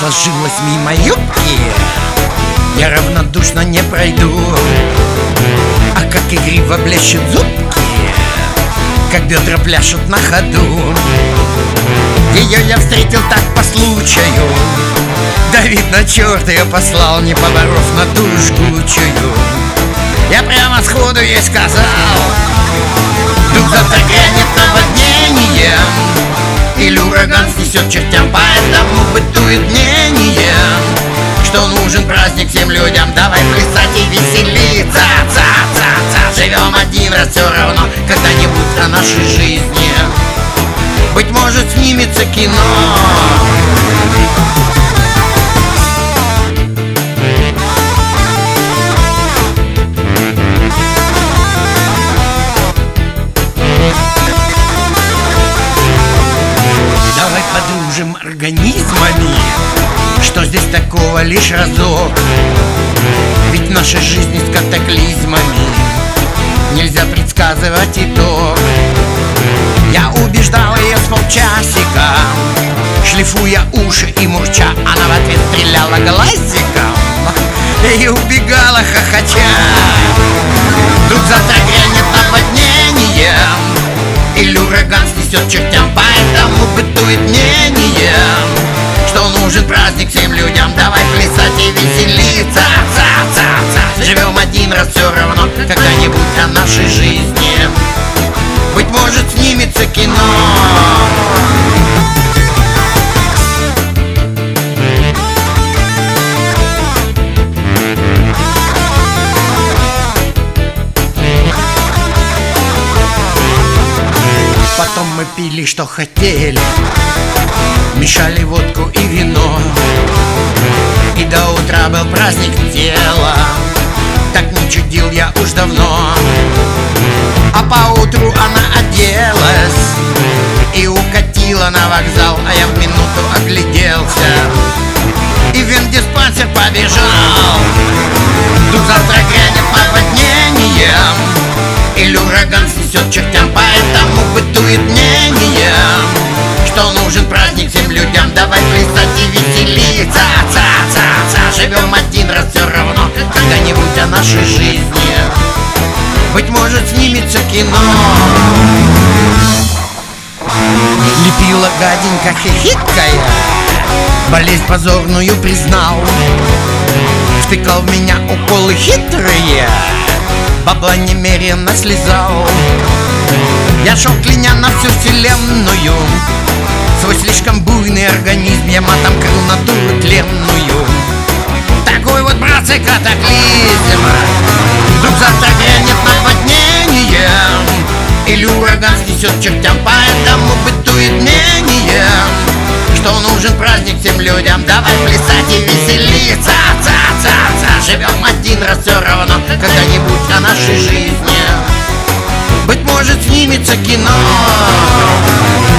сложилось мимо юбки, я равнодушно не пройду. А как игриво блещут зубки, как бедра пляшут на ходу. Ее я встретил так по случаю, да видно, черт ее послал, не поборов натуру жгучую. Я прямо сходу ей сказал: вдруг завтра грянет наводнение, или ураган снесет чертям, поэтому бытует мнение, что нужен праздник всем людям. Давай плясать и веселиться, ца-ца-ца. Живем один раз, все равно когда-нибудь о нашей жизни, быть может, снимется кино. Давай подружим организмами, что здесь такого лишь разок. Ведь в нашей жизни с катаклизмами нельзя предсказывать итог. Я убеждал ее с полчасика, шлифуя уши и мурча. Она в ответ стреляла глазиком и убегала хохоча. Вдруг завтра грянет наводнение, или ураган снесет чертям, поэтому бытует мнение, что нужен праздник всем людям. Давай плясать и веселиться, ца-ца-ца. Живем один раз, все равно когда-нибудь о нашей жизни, быть может, снимется кино. Потом мы пили, что хотели, мешали водку и вино, и до утра был праздник тела. Так не чудил я уж давно. А поутру она оделась и укатила на вокзал, а я в минуту огляделся и в вендиспансер побежал. Тут завтра грянет наводнение, или ураган снесет чертям, поэтому бытует мнение, что нужен праздник всем людям. Давай плясать и веселиться, ца-ца-ца. Живем один раз, все равно когда-нибудь о нашей жизни, быть может, снимется кино. Лепила гаденько хихикая, болезнь позорную признал, втыкал в меня уколы хитрые, бабла немерено слезал. Я шел, кляня на всю вселенную свой слишком буйный организм, я матом крыл натуру тленную. Такой вот, братцы, катаклизм. Вдруг завтра грянет наводнение, или ураган снесет чертям, поэтому бытует мнение, что нужен праздник всем людям. Давай плясать и веселиться, ца-ца-ца. Живем один раз, все равно когда-нибудь о нашей жизни, быть может, снимется кино.